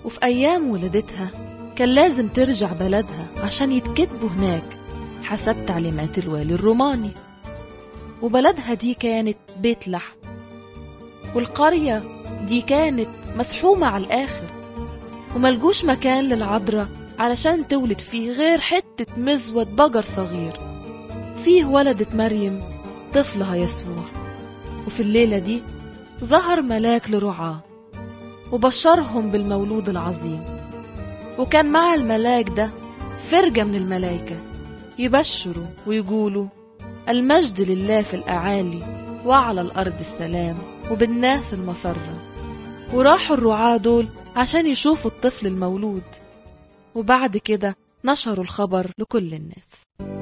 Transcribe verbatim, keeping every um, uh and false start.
وفي أيام ولادتها كان لازم ترجع بلدها عشان يتكتبوا هناك حسب تعليمات الوالي الروماني. وبلدها دي كانت بيت لحم، والقرية دي كانت مسحومة على الآخر، وملجوش مكان للعذراء علشان تولد فيه غير حتة مزود بقر صغير فيه ولدت مريم طفلها يسوع. وفي الليلة دي ظهر ملاك لرعاه وبشرهم بالمولود العظيم، وكان مع الملاك ده فرقة من الملائكة يبشروا ويقولوا المجد لله في الأعالي وعلى الأرض السلام وبالناس المسرة. وراحوا الرعاة دول عشان يشوفوا الطفل المولود، وبعد كده نشروا الخبر لكل الناس.